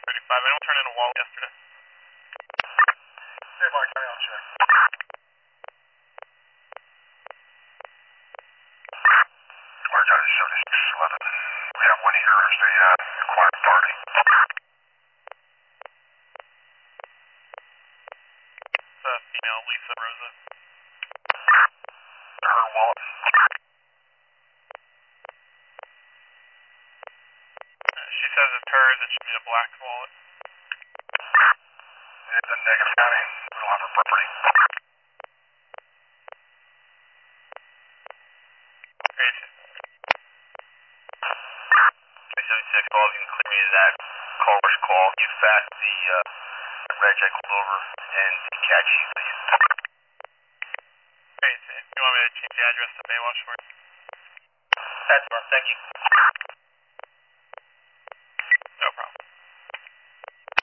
35. Anyone turn in a wall yesterday? Hey, Mark, I'll check. Mark, out of 7611. We have one here as the acquired party. It's a female, Lisa Rosa. Her wallet. She says it's hers. It should be a black wallet. It's in Negative County. We don't have her property. Great. 376 call, you can clear me of that caller's call. You fax the reg I called over and the cat sheet, please. Great. Do you want me to change the address to Baywatch for you? That's fine, thank you.